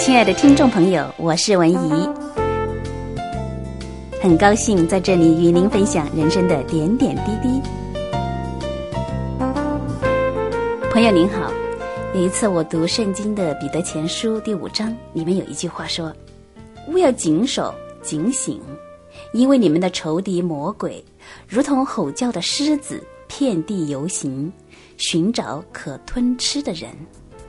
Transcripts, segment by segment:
亲爱的听众朋友，我是文怡，很高兴在这里与您分享人生的点点滴滴。朋友您好，有一次我读圣经的彼得前书第5章，里面有一句话说：务要谨守警醒，因为你们的仇敌魔鬼如同吼叫的狮子，遍地游行，寻找可吞吃的人。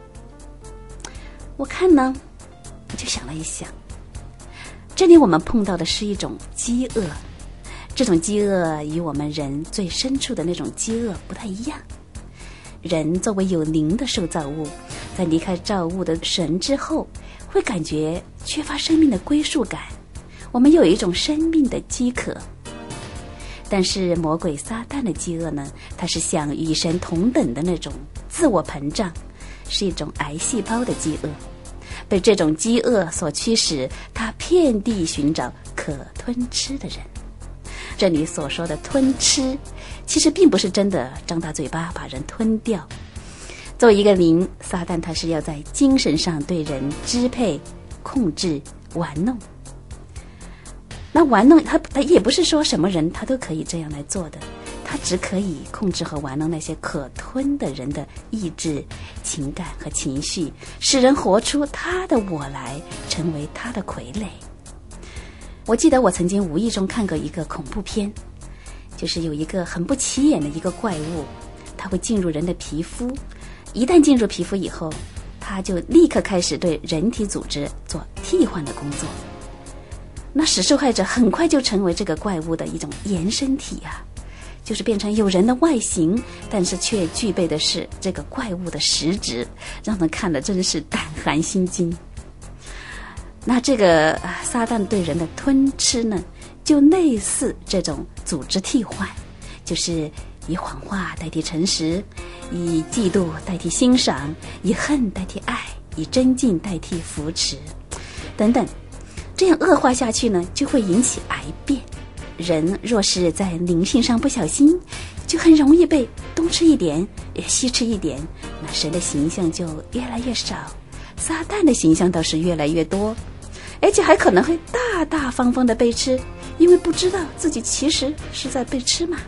我看呢，我就想了一想，这里我们碰到的是一种饥饿，这种饥饿与我们人最深处的那种饥饿不太一样。人作为有灵的受造物，在离开造物的神之后，会感觉缺乏生命的归属感，我们有一种生命的饥渴。但是魔鬼撒旦的饥饿呢，它是想与神同等的那种自我膨胀，是一种癌细胞的饥饿。被这种饥饿所驱使，他遍地寻找可吞吃的人。这里所说的吞吃，其实并不是真的张大嘴巴把人吞掉。作为一个灵，撒旦他是要在精神上对人支配、控制、玩弄。那玩弄他也不是说什么人他都可以这样来做的，他只可以控制和玩弄那些可吞的人的意志、情感和情绪，使人活出他的我来，成为他的傀儡。我记得我曾经无意中看过一个恐怖片，就是有一个很不起眼的一个怪物，它会进入人的皮肤，一旦进入皮肤以后，它就立刻开始对人体组织做替换的工作。那使受害者很快就成为这个怪物的一种延伸体啊，就是变成有人的外形，但是却具备的是这个怪物的实质，让人看了真是胆寒心惊。那这个撒旦对人的吞吃呢，就类似这种组织替换，就是以谎话代替诚实，以嫉妒代替欣赏，以恨代替爱，以尊敬代替扶持等等。这样恶化下去呢，就会引起癌变。人若是在灵性上不小心，就很容易被东吃一点西吃一点，那神的形象就越来越少，撒旦的形象倒是越来越多，而且还可能会大大方方的被吃，因为不知道自己其实是在被吃嘛。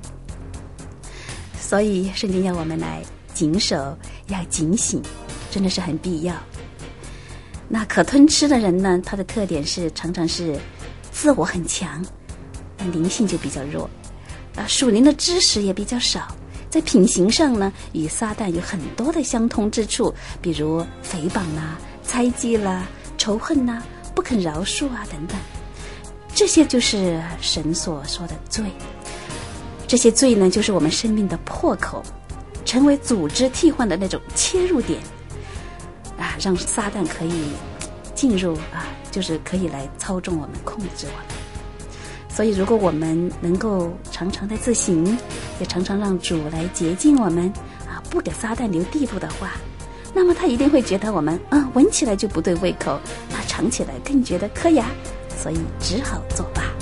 所以圣经要我们来谨守，要警醒，真的是很必要。那可吞吃的人呢，他的特点是常常是自我很强，但灵性就比较弱，属灵的知识也比较少，在品行上呢，与撒旦有很多的相通之处，比如诽谤啦、猜忌啦、仇恨啦、不肯饶恕啊等等，这些就是神所说的罪。这些罪呢，就是我们生命的破口，成为组织替换的那种切入点啊，让撒旦可以进入啊，就是可以来操纵我们、控制我们。所以如果我们能够常常的自省，也常常让主来洁净我们啊，不给撒旦留地步的话，那么他一定会觉得我们闻起来就不对胃口，那尝起来更觉得磕牙，所以只好作罢。